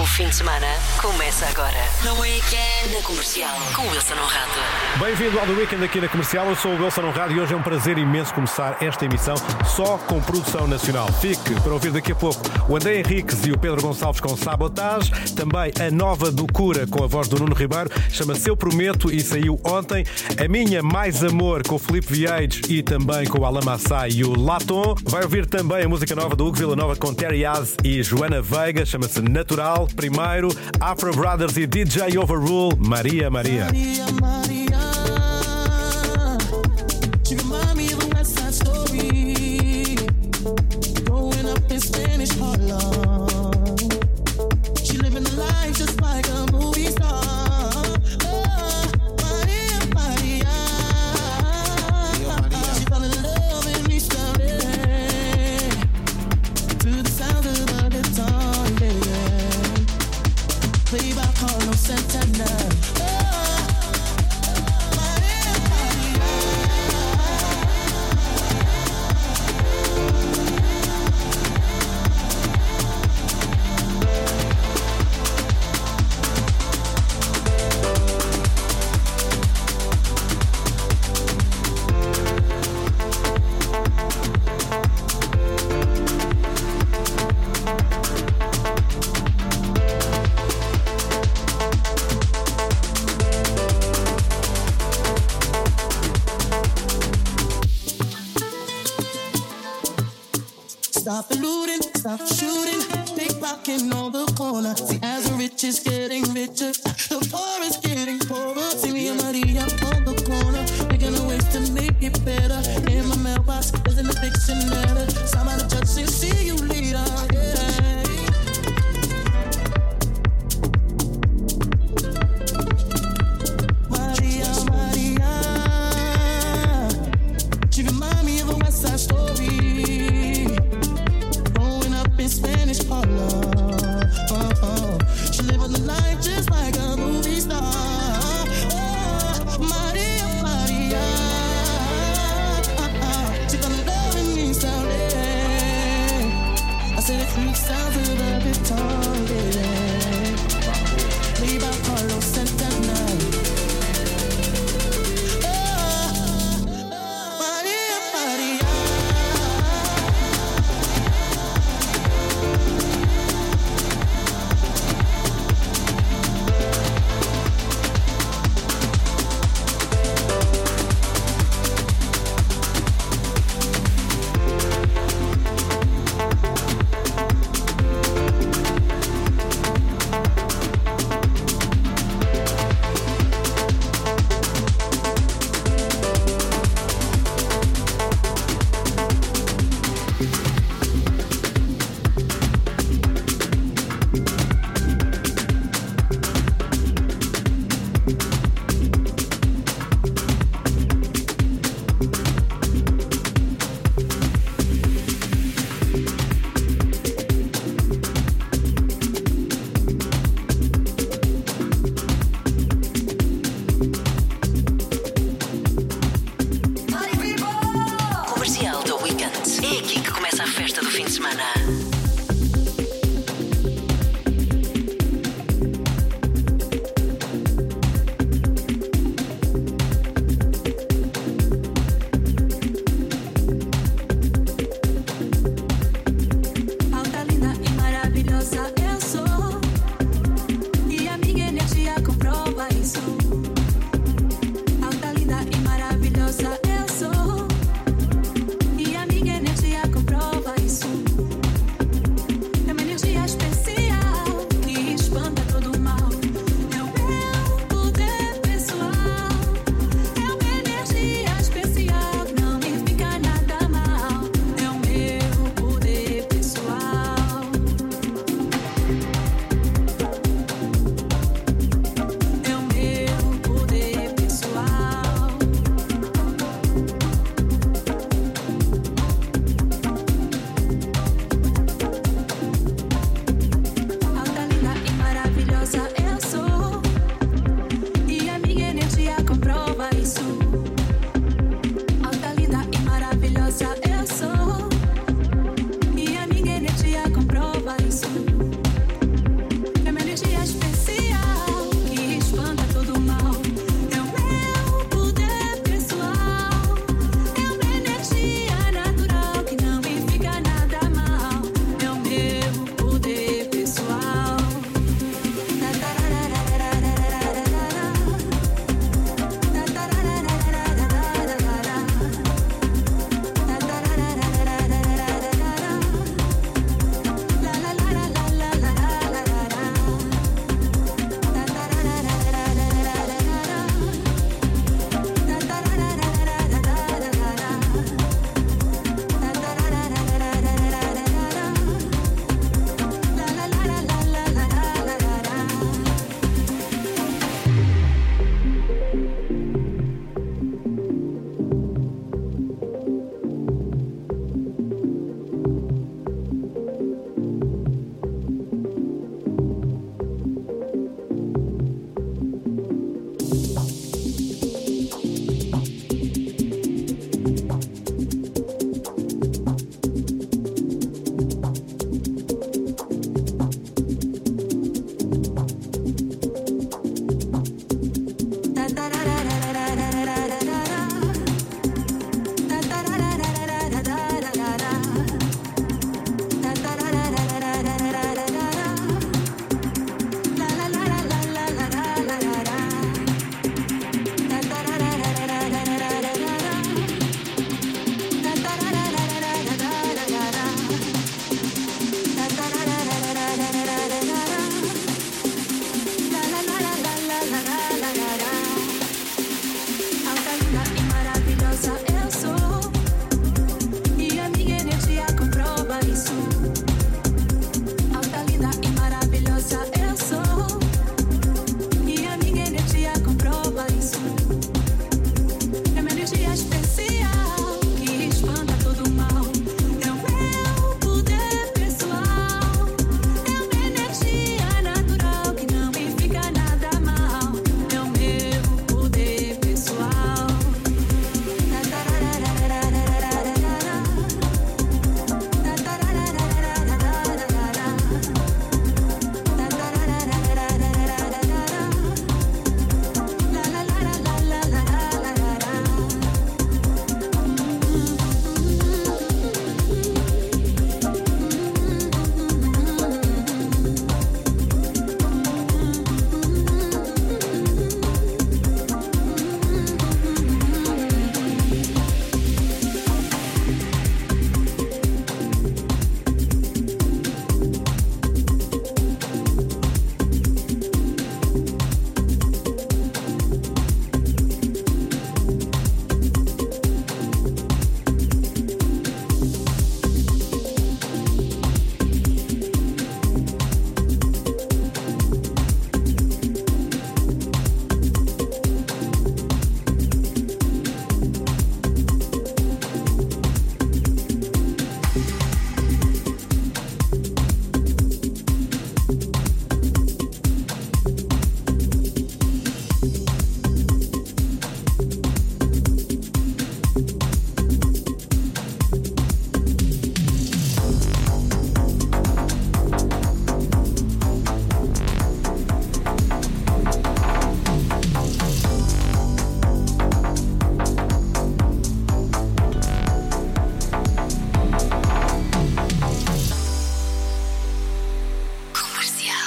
O fim de semana começa agora. No Weekend, na Comercial, com Wilson Honrado. Bem-vindo ao The Weekend aqui na Comercial. Eu sou o Wilson Honrado e hoje é um prazer imenso começar esta emissão só com produção nacional. Fique para ouvir daqui a pouco o André Henriques e o Pedro Gonçalves com Sabotage. Também a nova do Cura com a voz do Nuno Ribeiro. Chama-se Eu Prometo e saiu ontem. A minha Mais Amor com o Filipe Vieires e também com o Alain Massai e o Laton. Vai ouvir também a música nova do Hugo Villanova com Terry Az e Joana Veiga. Chama-se Natural. Primeiro, Afro Brothers e DJ Overrule, Maria Maria. Maria, Maria. She remind me of a West Side Story. Growing up in Spanish Harlem. She living the life just like a movie star. Oh, Maria, Maria. She fell in love in East LA. To the sound of the guitar, yeah. Played by Carlos Santana. Stop the looting, stop the shooting, pickpocketing on the corner. See, as the rich is getting richer, the poor is getting poorer. See me and Maria on the corner, making a ways to make it better. In my mailbox, there's an eviction letter. Somebody judge say, see you later, yeah. Maria, Maria, she remind me of a West Side Story. Spanish Harlem. She living the life just like a movie star. Oh, Maria, Maria. She fell in love in me someday. I said it three sounds of the guitar, yeah. Played by Carlos Santana.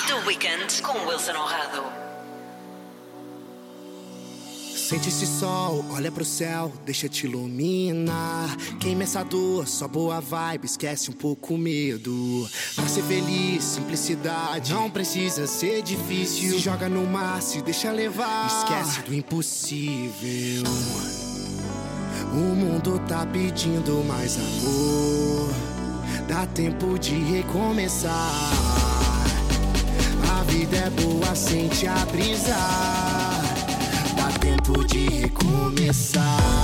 The Weekend com Wilson Honrado. Sente esse sol, olha pro céu, deixa te iluminar. Queima essa dor, só boa vibe, esquece um pouco o medo. Pra ser feliz, simplicidade, não precisa ser difícil. Se joga no mar, se deixa levar, esquece do impossível. O mundo tá pedindo mais amor, dá tempo de recomeçar. A vida é boa sem te abrisar. Dá tempo de recomeçar.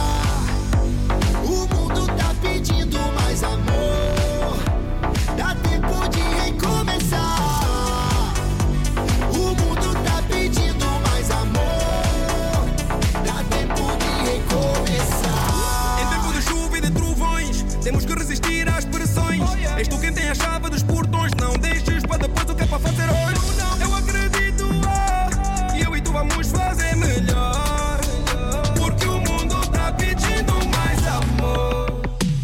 O mundo tá pedindo mais amor. Dá tempo de recomeçar. O mundo tá pedindo mais amor. Dá tempo de recomeçar. Em tempo de chuva e de trovões, temos que resistir às pressões. És tu quem tem a chave dos portões. Não deixes para depois o que é para fazer hoje. Eu acredito, e eu e tu vamos fazer melhor. Porque o mundo tá pedindo mais amor.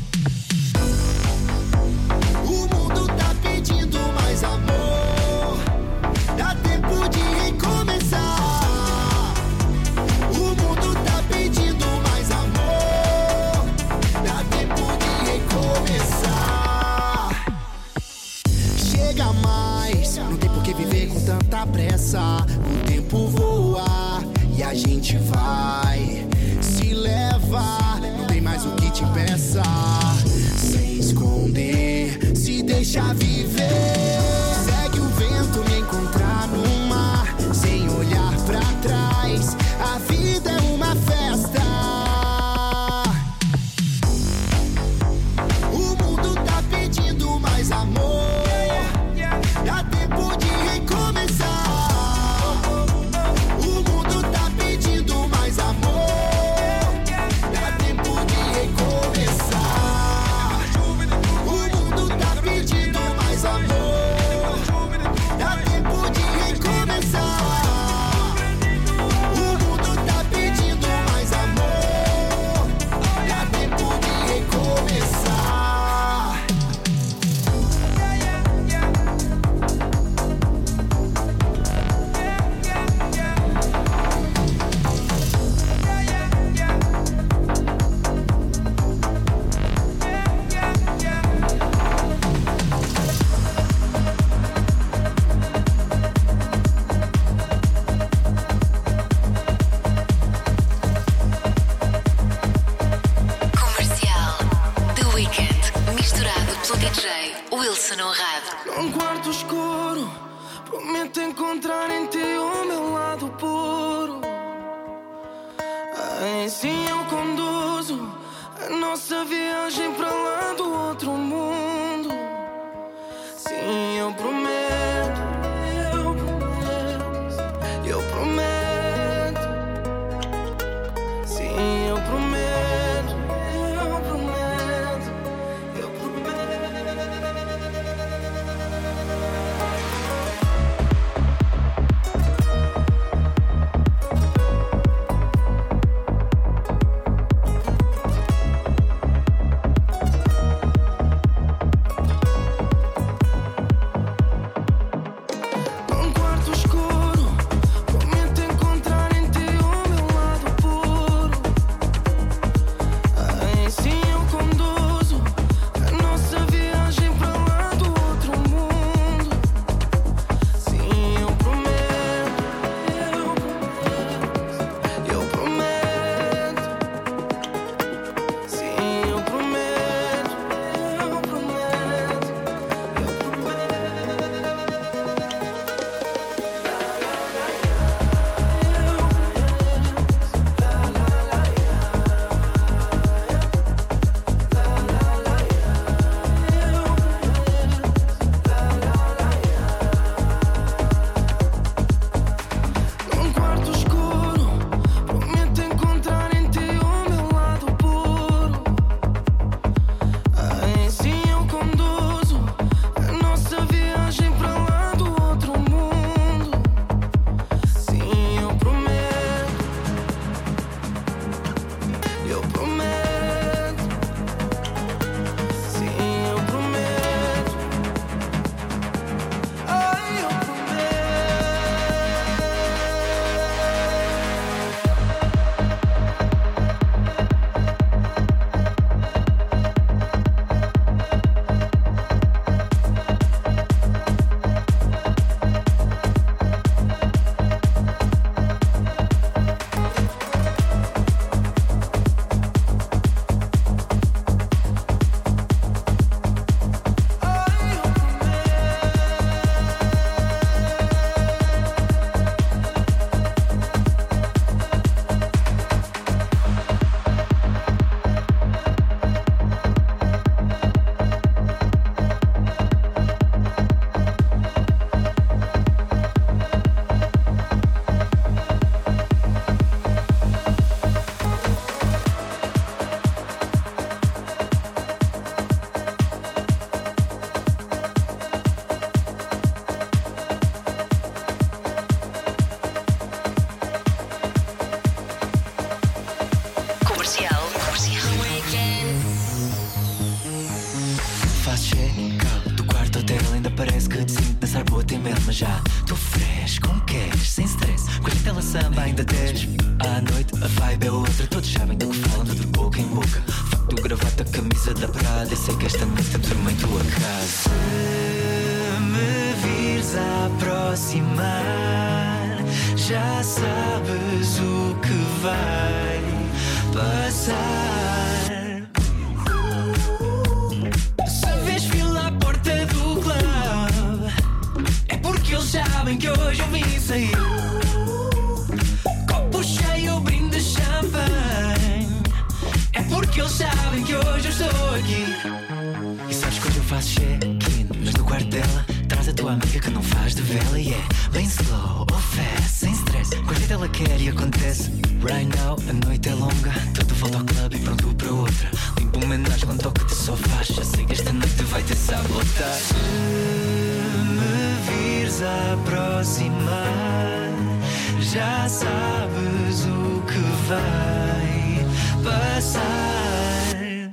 O mundo tá pedindo mais amor. Dá tempo de recomeçar. O mundo tá pedindo mais amor. Dá tempo de recomeçar. Chega mais, não tem por que viver com tanta pressa. O tempo voa e a gente vai se leva. Não tem mais o que te impeça. Sem esconder, se deixa viver. Segue o vento, me encontrar no mar. Sem olhar pra trás, a vida é uma festa. O mundo tá pedindo mais amor. Dá tempo de recomeçar. O mundo tá pedindo mais amor. Dá tempo de recomeçar. O mundo tá pedindo mais amor. Dá tempo de recomeçar. O mundo tá pedindo mais amor. Dá tempo de recomeçar. Comercial. The Weekend. Misturado pelo DJ Wilson Honrado. Num quarto escuro, prometo encontrar em ti o meu lado puro. Assim eu conduzo a nossa viagem para lá do outro mundo. Sim, eu prometo, eu prometo, eu prometo. Sim, eu prometo, eu prometo, eu prometo. mas já tô fresh, como queres, sem stress. Com a gente ela samba ainda 10. À noite a vibe é outra, todos sabem do que falam, de boca em boca. Facto, gravata, camisa da Prada, eu sei que esta noite estamos numa em tua casa. Se me vires a aproximar, já sabes o que vai passar. Se vês fila à porta do club, é porque eles sabem que hoje eu vim sair. Copo cheio, brinde champanhe, é porque eles sabem que hoje eu estou aqui. E sabes que hoje eu faço check-in, mas no quarto dela traz a tua amiga que não faz de vela. E é bem slow ou fast, sem stress, com a gente ela quer e acontece. Right now, a noite é longa, tô de volta ao clube e pronto para outra. Limpo homenagem com toque de sofá, já sei que esta noite vai ter sabotagem. Se me vires a aproximar, já sabes o que vai passar.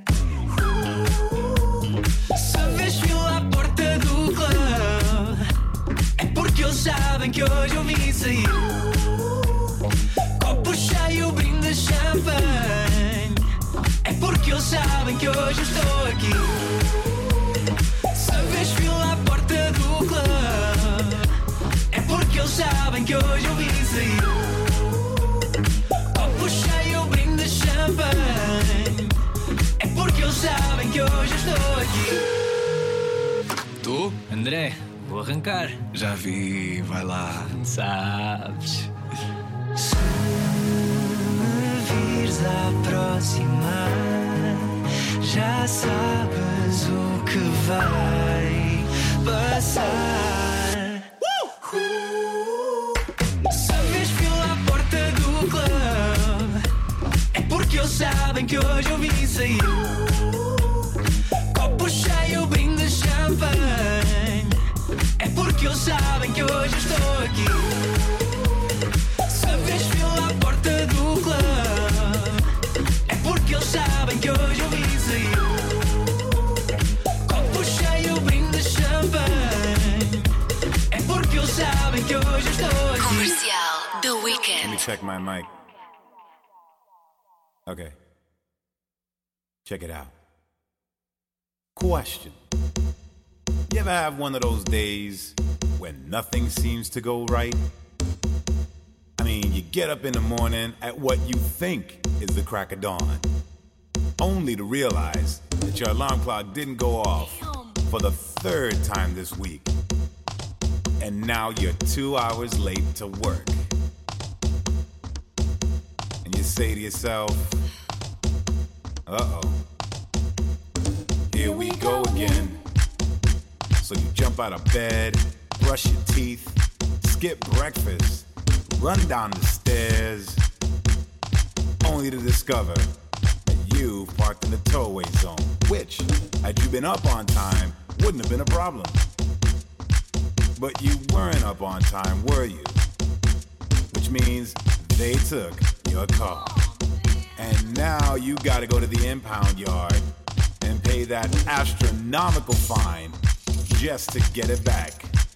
Se vês fila à porta do club, é porque eles sabem que hoje eu vim sair. Copo cheio, brinde champanhe, é porque eles sabem que hoje eu estou aqui. Se vês fila à porta do club, é porque eles sabem que hoje eu vim sair. Copo cheio, brinde champanhe, é porque eles sabem que hoje eu estou aqui. Tu? André, vou arrancar. Já vi, vai lá. Sabes? Se me vires a aproximar, já sabes o que vai passar. Se vês fila à porta do club, é porque eles sabem que hoje eu vim sair. Copo cheio, brinde champanhe, é porque eles sabem que hoje eu estou aqui. Se vês fila à porta do club, é porque eles sabem que hoje eu vim sair. Copo cheio, brinde champanhe, é porque eles sabem que hoje eu estou aqui. Comercial The Weekend. Let me check my mic. Okay. Check it out. Question. You ever have one of those days when nothing seems to go right? I mean, you get up in the morning at what you think is the crack of dawn, only to realize that your alarm clock didn't go off for the third time this week. And now you're 2 hours late to work. And you say to yourself, uh-oh, here we go again. So you jump out of bed, brush your teeth, skip breakfast, run down the stairs, only to discover that you've parked in the towaway zone, which, had you been up on time, wouldn't have been a problem. But you weren't up on time, were you? Which means they took your car. And now you gotta go to the impound yard and pay that astronomical fine just to get it back.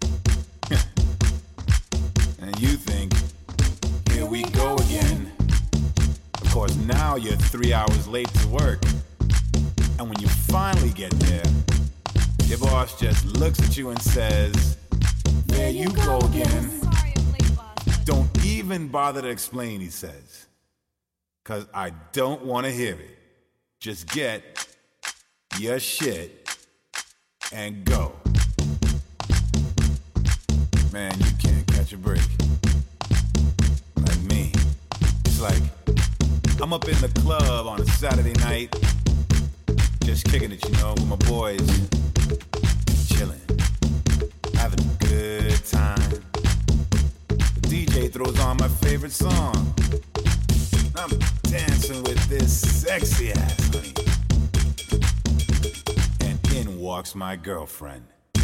And you think, here we go again. Of course, now you're 3 hours late to work. And when you finally get there, your boss just looks at you and says, there you go again. Don't even bother to explain, he says. 'Cause I don't want to hear it. Just get your shit and go. Man, you can't catch a break. Like me. It's like I'm up in the club on a Saturday night, just kicking it, you know, with my boys, chilling, having a good time. The DJ throws on my favorite song. I'm dancing with this sexy ass honey. And in walks my girlfriend.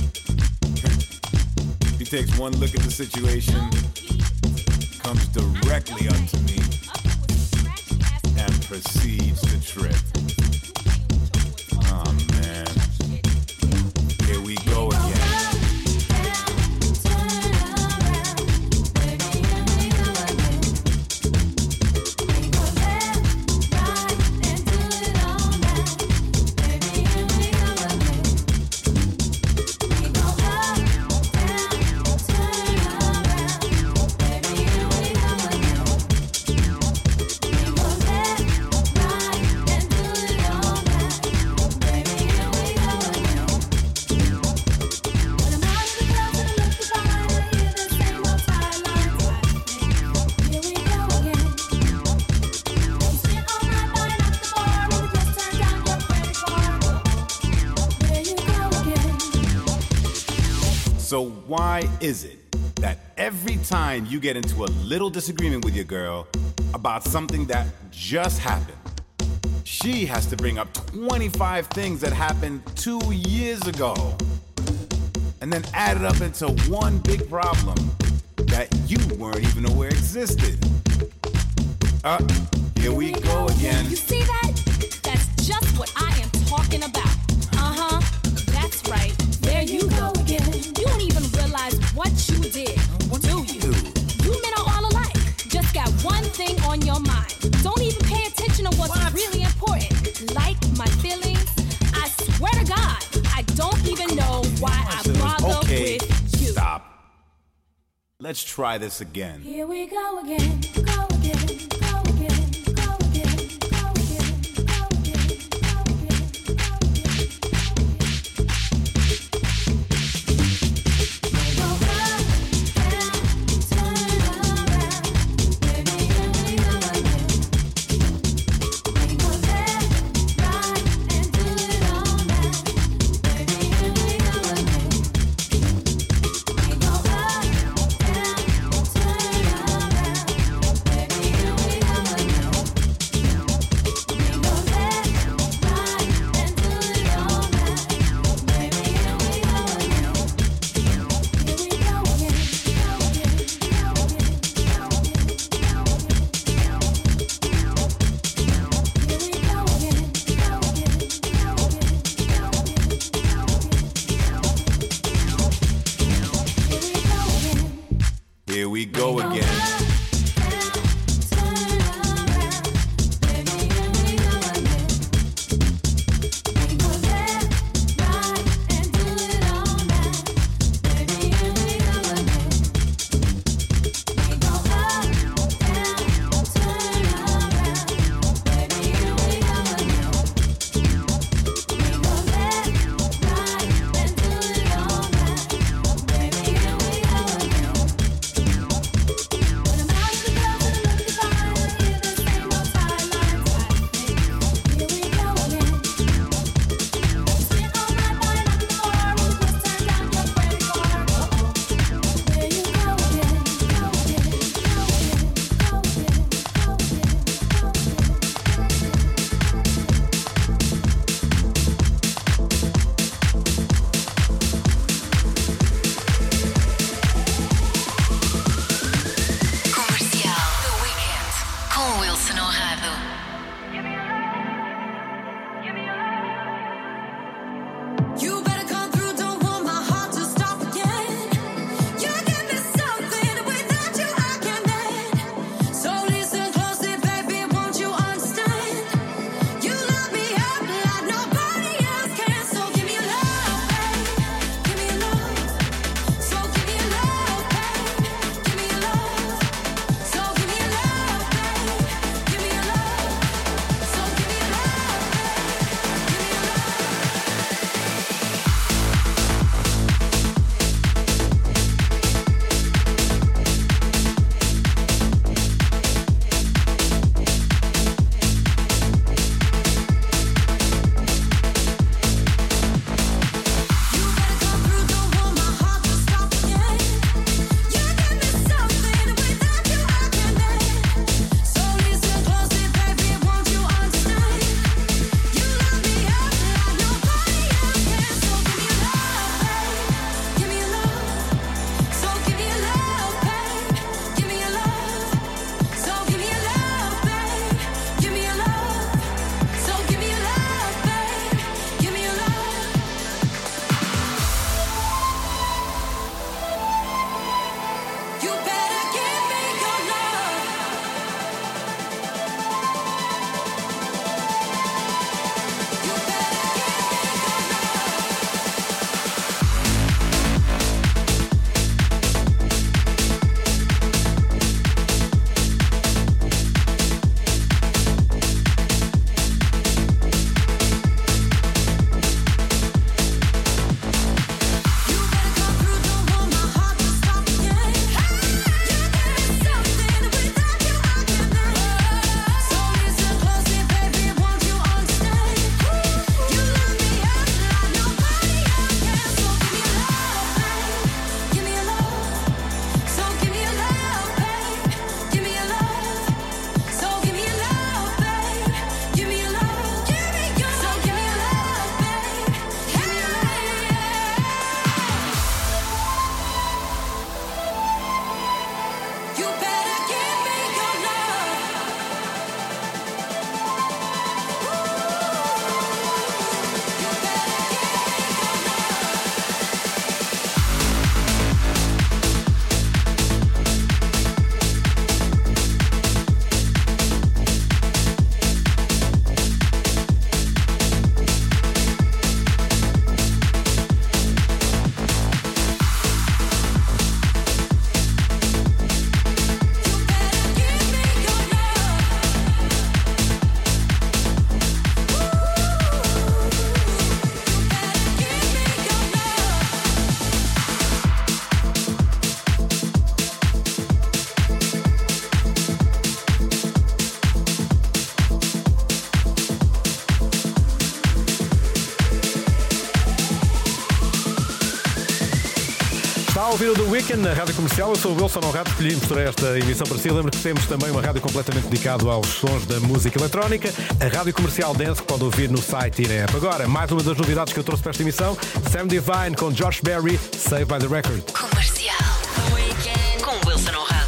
He takes one look at the situation, comes directly up to me, and proceeds to trip. Oh man, here we go again. So why is it that every time you get into a little disagreement with your girl about something that just happened, she has to bring up 25 things that happened 2 years ago and then add it up into one big problem that you weren't even aware existed? Here we go again. You see that? That's just what I am talking about. Uh-huh, that's right. There you go again. You don't even realize what you did, do you? You men are all alike. Just got one thing on your mind. Don't even pay attention to what's really important. Like my feelings. I swear to God, I don't even know why I bother with you. Stop. Let's try this again. Here we go again, go again, go again, go again, go again, go again, go again, go again. Go up, down, turn around, baby, here we go again. We go left, right, and do it all night, baby, here we go again. We go up, down, turn around, baby, here we go again. We go left, right, and do it all night, baby, here we go again. Here we go again, go again, go again, go again, go again, go again. Here we go again. When I'm ouvir o The Weeknd na Rádio Comercial. Eu sou o Wilson Honrado, escolhi misturar esta emissão para si. Lembro que temos também uma rádio completamente dedicada aos sons da música eletrónica, a Rádio Comercial Dance, que pode ouvir no site e na app. Agora, mais uma das novidades que eu trouxe para esta emissão, Sam Divine com Josh Berry, Saved by the Record. Comercial. The Weeknd com Wilson Honrado.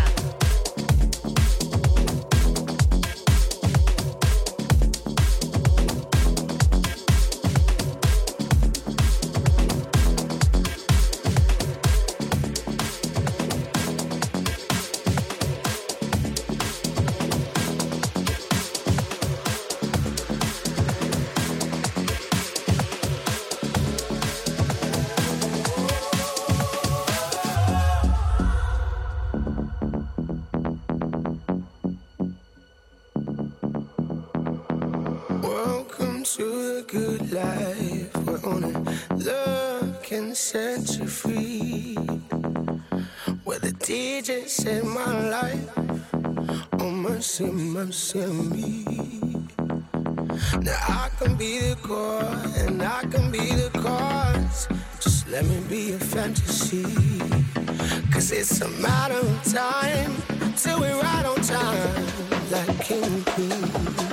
Good life, where only love can set you free. Where the DJ saved my life, oh mercy, mercy me. Now I can be the core and I can be the cause. Just let me be a fantasy. Cause it's a matter of time till we're right on time, like king and queen.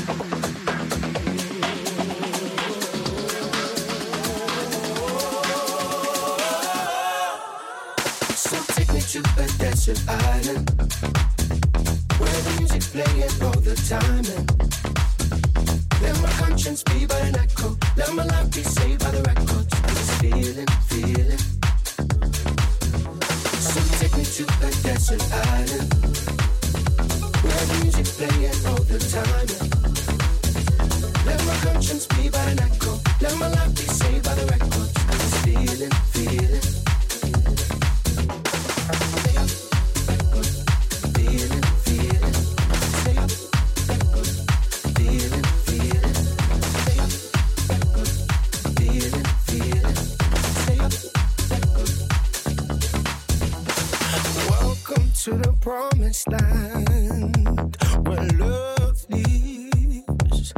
To a desert island where the music's playing all the time, and let my conscience be but an echo, let my life be saved by the records. This feeling, feeling. So take me to a desert island where the music's playing all the time, and let my conscience be but an echo, let my life be saved by the records. This feeling, feeling. To the promised land where love lives.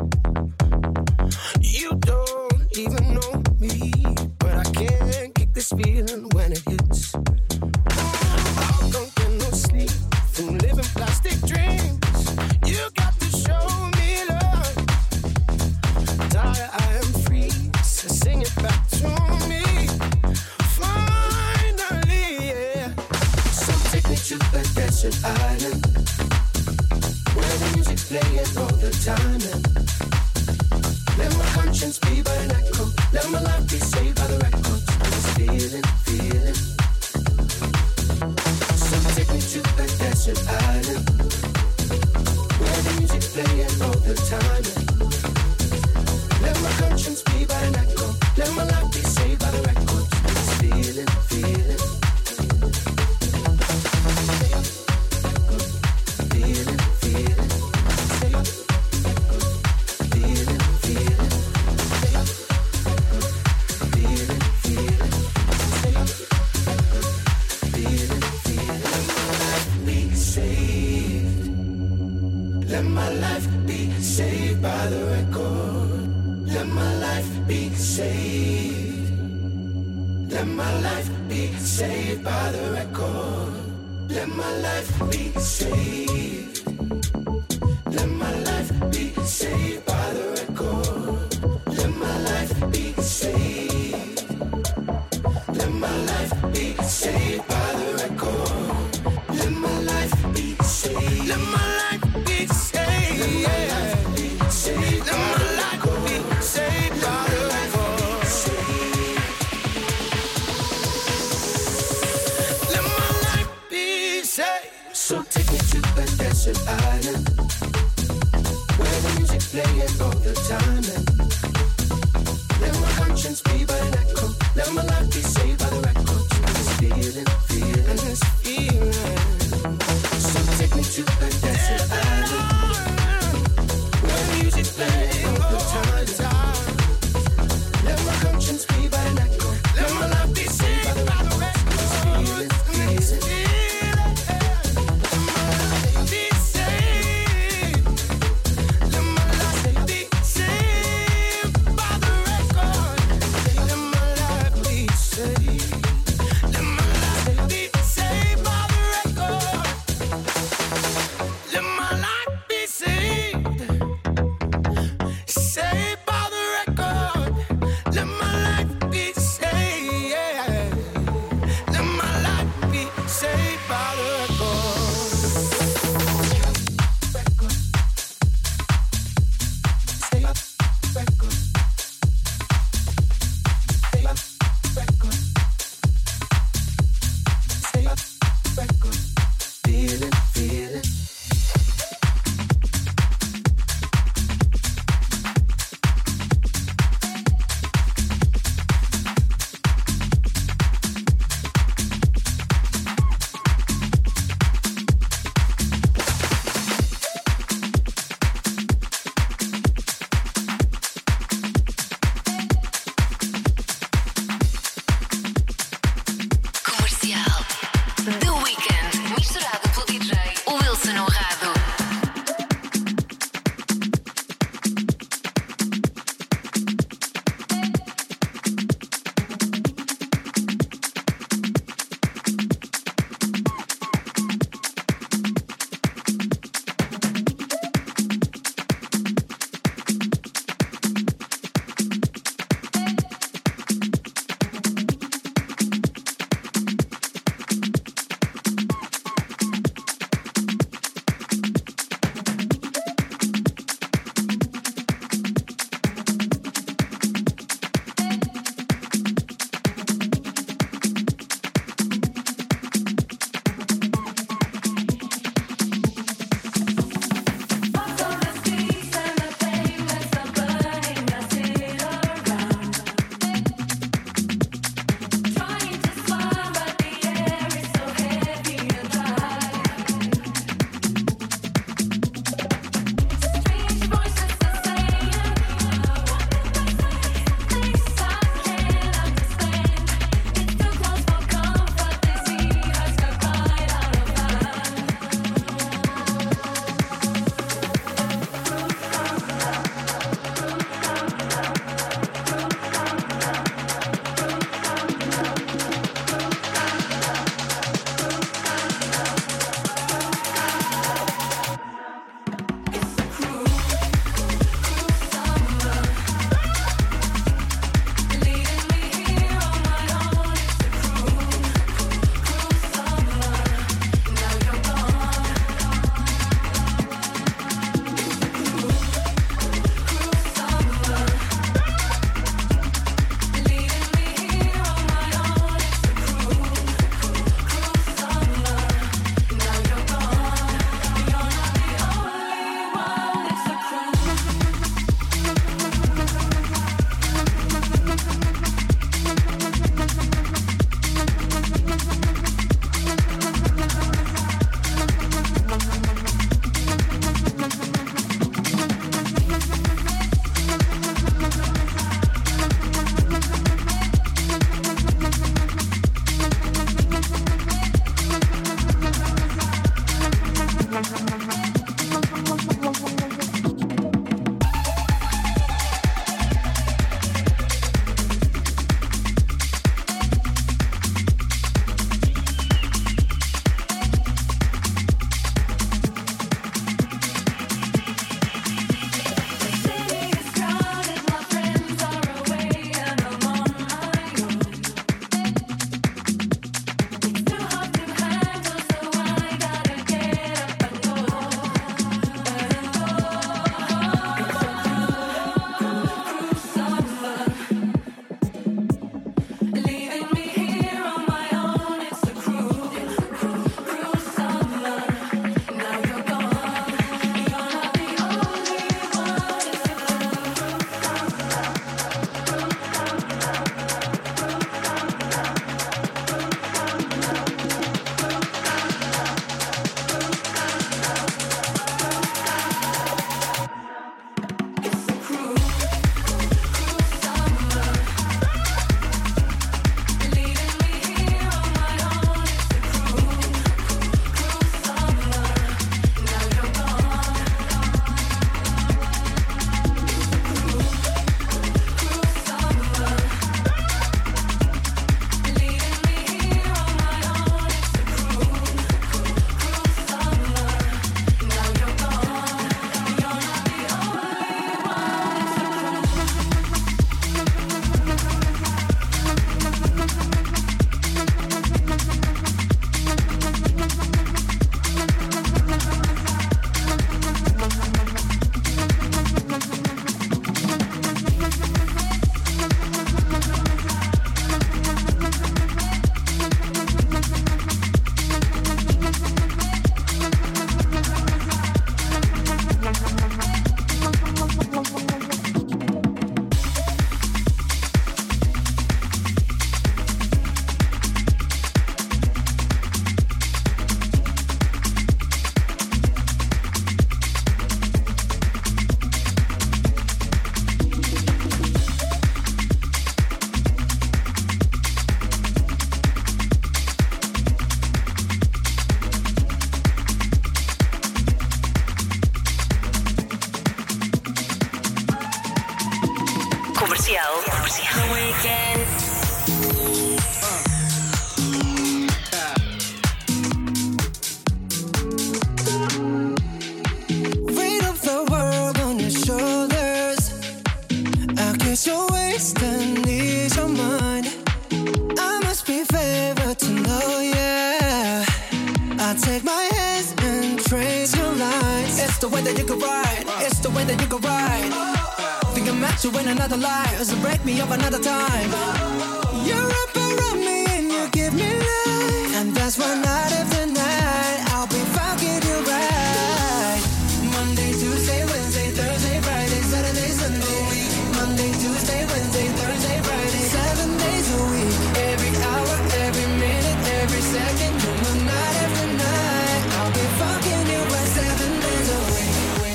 You don't even know me, but I can't kick this feeling when it hits. I can't get no sleep from living plastic dreams. You got to show me love. Tired, I am free, so sing it back to me. To a desert island where the music's playing all the time, and let my conscience be but an echo, let my life be saved by the records. This feeling, feeling. So take me to a desert island where the music's playing all the time, and let my conscience be but an echo, let my life be saved by the records. This feeling, feeling. Let my life be saved by the record. Let my life be saved. Let my life be saved by the record. Let my life be saved. Let my life be saved by the record. Let my life be saved. Let my life be saved by the record. Let my life be saved. Let my life be saved. Let my life be saved. Let my life be saved by the record. Let my life be saved. So take me to a desert island where the music's playing all the time, and let my conscience be but an echo. Let my life be saved by the records. This feeling, feeling, this feeling. So take me to a desert island where the music's playing all the time. Let my conscience be but an echo. Let my life be saved by the records. This feeling, feeling. Let I take my hands and trace your lines. It's the way that you can ride. It's the way that you can ride. Think I'm meant to win another life, so break me up another time. You're up around me and you give me life, and that's one night after night I'll be fucking you right. Monday, Tuesday, Wednesday, Thursday, Friday, Saturday, Sunday. Monday, Tuesday, Wednesday, Thursday, Friday, 7 days a week. Every hour, every minute, every second, night after night I'll be fucking you right 7 days a week.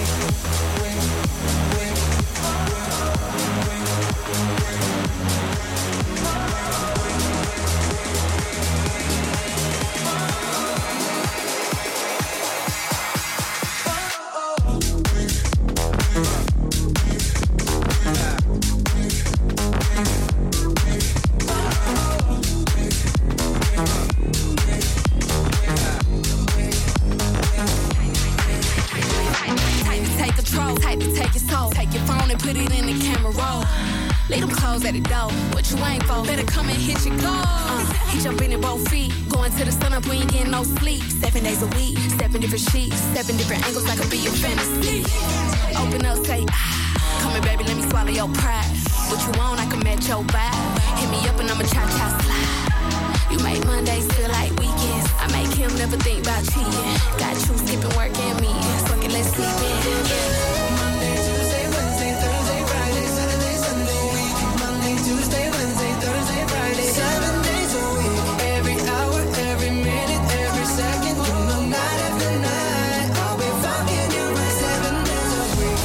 Take control, type to take your soul. Take your phone and put it in the camera roll. Leave them clothes at the door. What you ain't for? Better come and hit your goal. He jumping in both feet. Going to the sun up, we ain't getting no sleep. 7 days a week, 7 different sheets, 7 different angles. I could be your fantasy. Open up, say come here, baby, let me swallow your pride. What you want, I can match your vibe. Hit me up and I'ma cha-cha slide. You make Mondays feel like weekends. I make him never think about cheating. Got you skipping work and me. Fuck it, let's sleep in. Monday, Tuesday, Wednesday, Thursday, Friday, Saturday, Sunday. Monday, Tuesday, Wednesday, Thursday, Friday, 7 days a week. Every hour, every minute, every second, night after night I'll be fucking you right 7 days a week.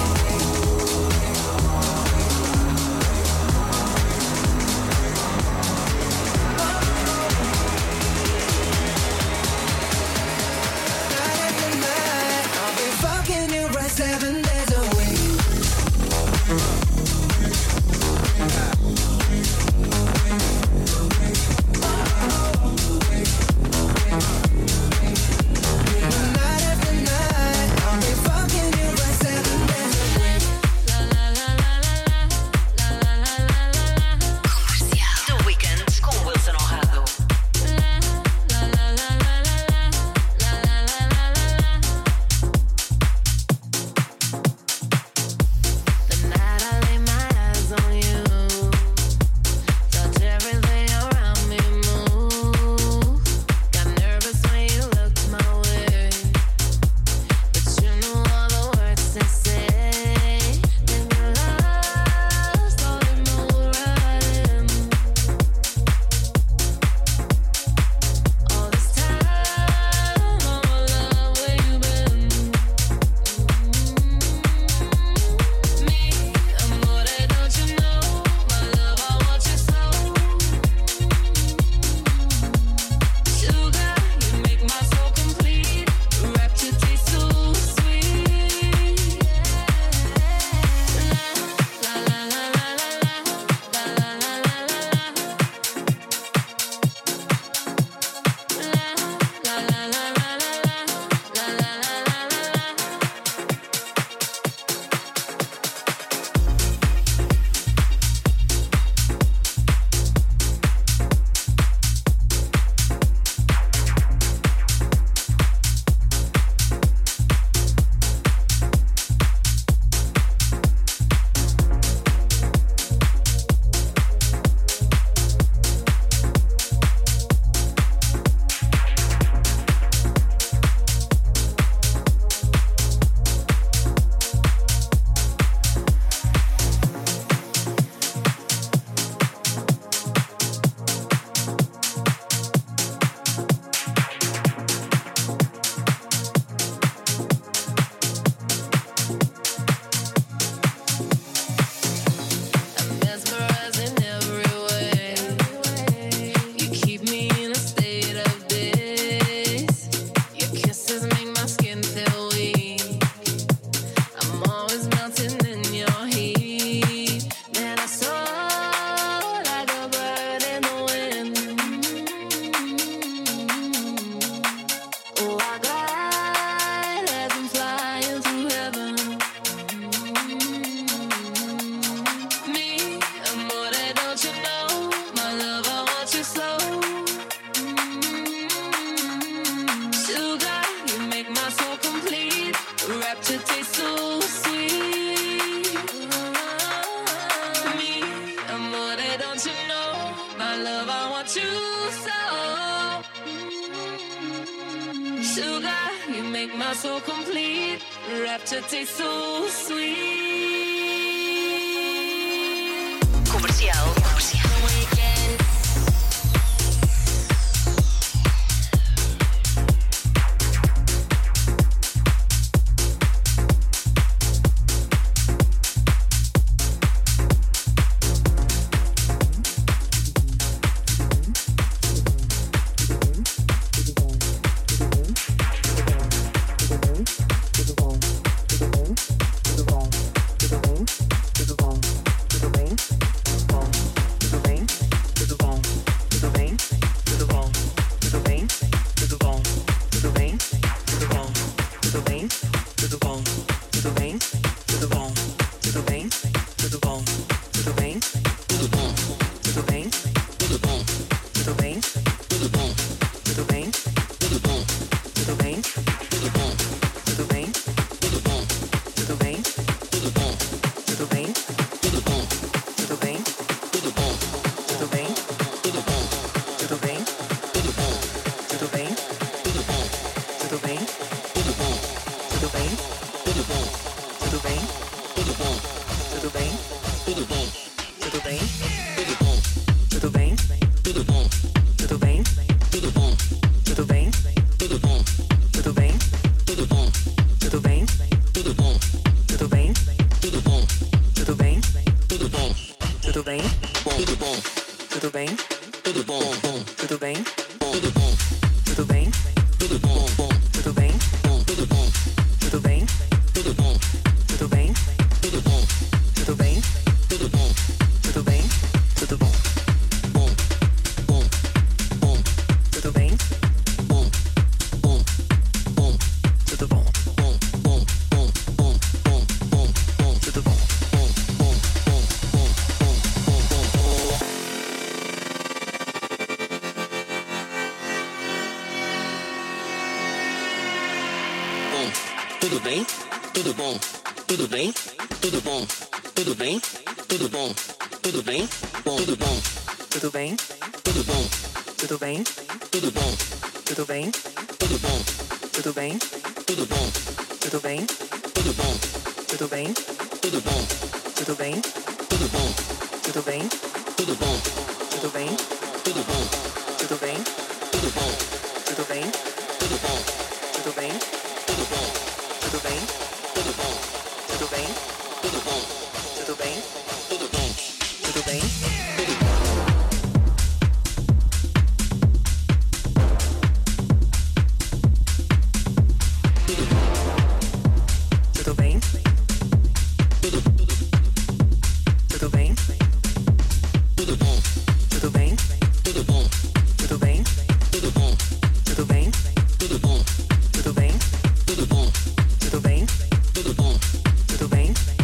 Night after night Sugar, you make my soul complete. Rapture tastes so sweet. Comercial. No weekend. Tudo bem? Tudo bom? Tudo bem? Tudo bom? Tudo bem? Tudo bom? Tudo bem? Bom, tudo bom? Tudo bem? Tudo bom? Tudo bem? Tudo bom? Tudo bem? Tudo bom? Tudo bem? Tudo bom? Tudo bem? Tudo bom? Tudo bem? Tudo bom? Tudo bem? Tudo bom? Tudo bem? Tudo bom? Tudo bem? Tudo bom? Tudo bem? Tudo bom? Tudo bem? Tudo bom? Tudo bem? Tudo bom? Tudo bem? Tudo bom? Tudo bem? Tudo bom? Tudo bem? Tudo bom? Tudo bem? Tudo bom? Tudo bem? Tudo bem? Tudo bom? Tudo bem? Tudo bom? Tudo bem? Tudo bom? Tudo bem? Tudo bom? Tudo bem? Tudo bom? Tudo bem? Tudo bom? Tudo bem?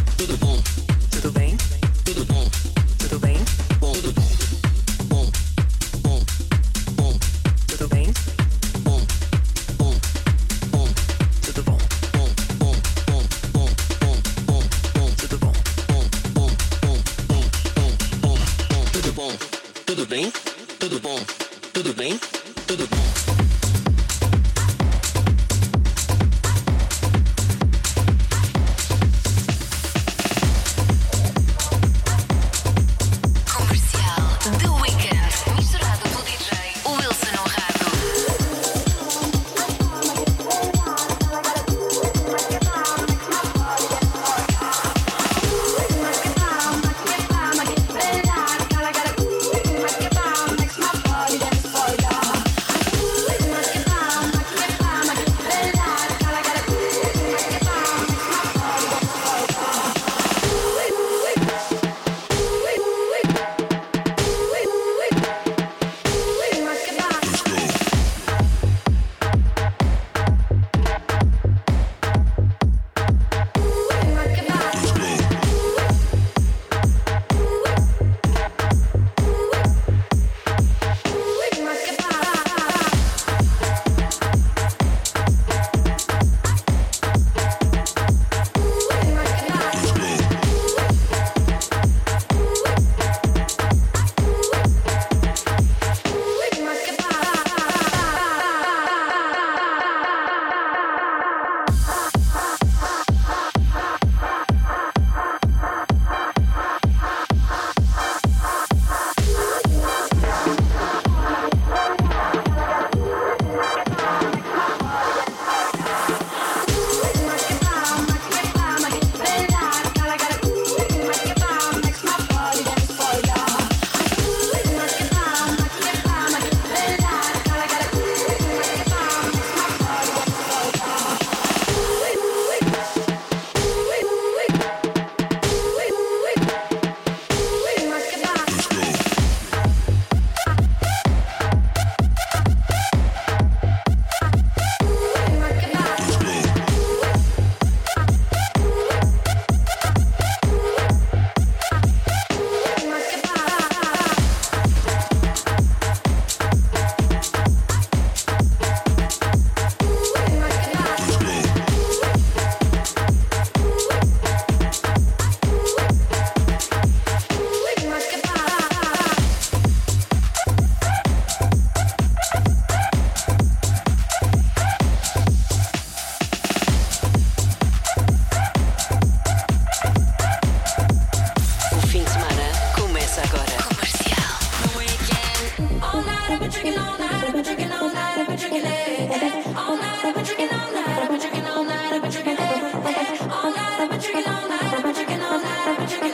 All night I've been drinking all night. I've been drinking all night. I've been drinking all night. I've been drinking all night. I've been drinking all night. I've been drinking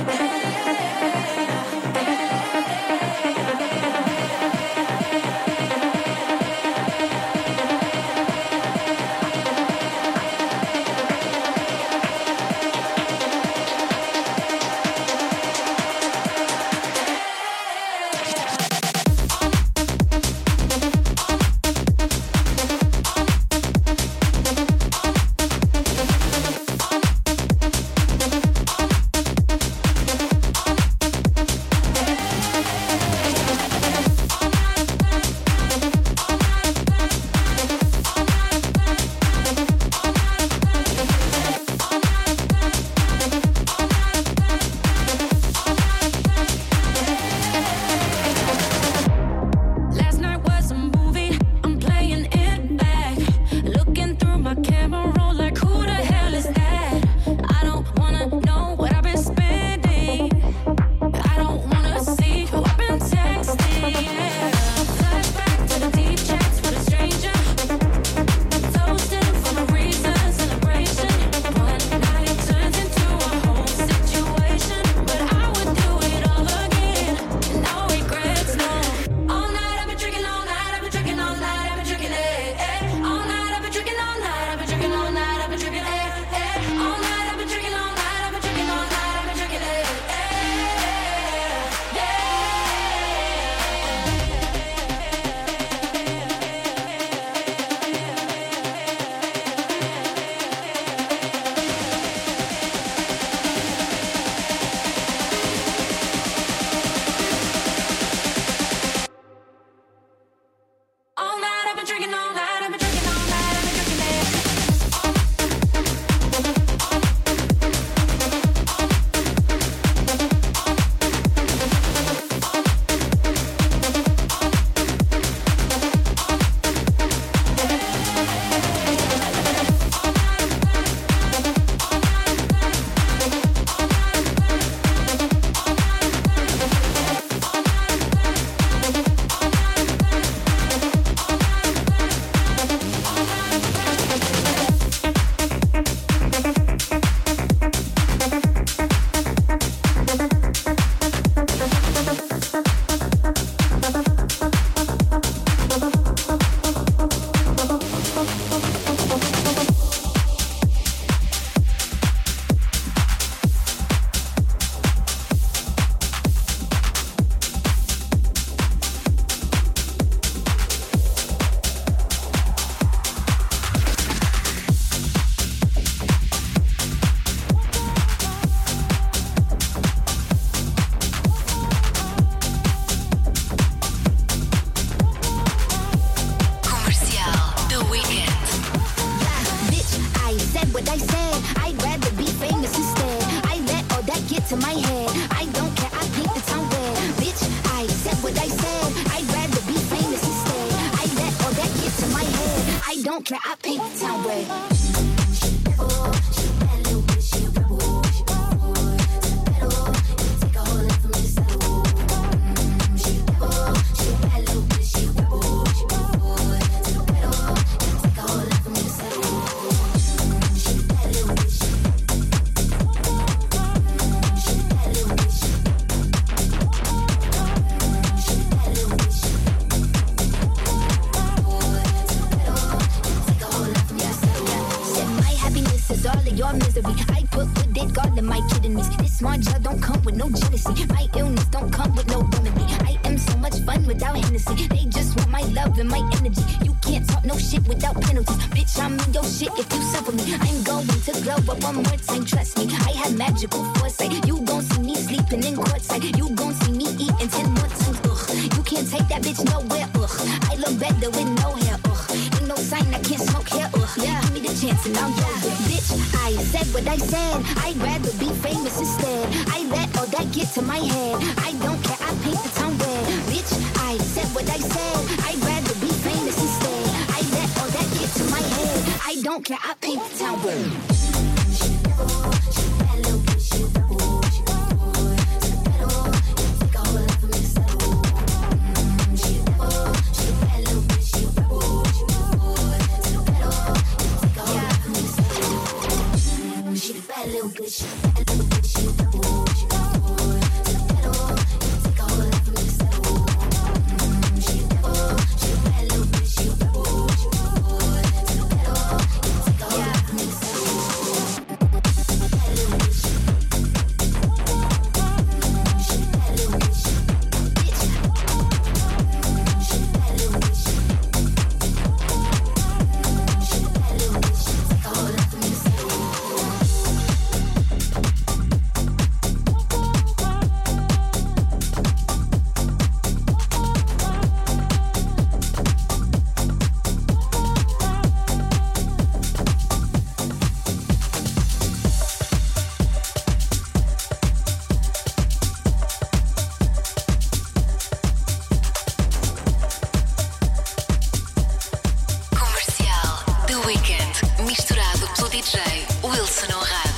don't care, I paint the town red. Weekend, misturado pelo DJ Wilson Honrado.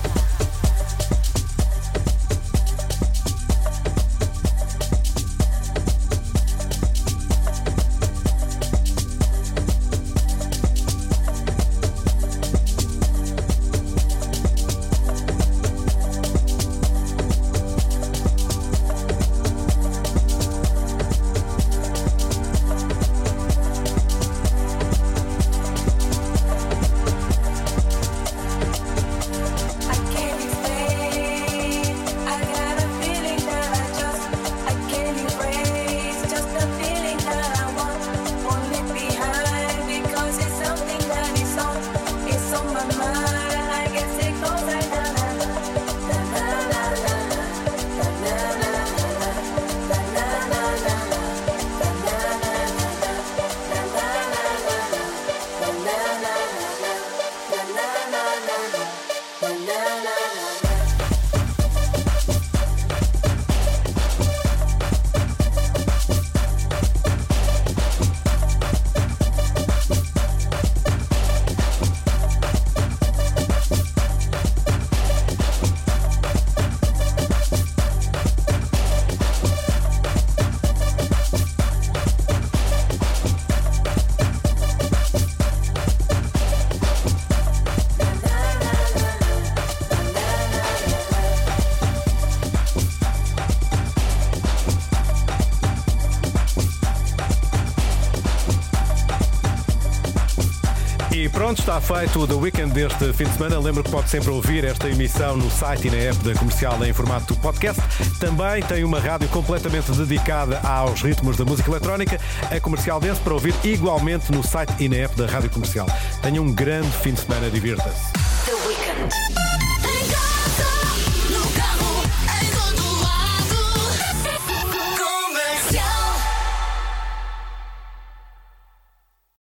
E pronto, está feito o The Weekend deste fim de semana. Lembro que pode sempre ouvir esta emissão no site e na app da Comercial em formato podcast. Também tem uma rádio completamente dedicada aos ritmos da música eletrónica, a Comercial Dance, para ouvir igualmente no site e na app da Rádio Comercial. Tenha um grande fim de semana, divirta-se. The Weekend.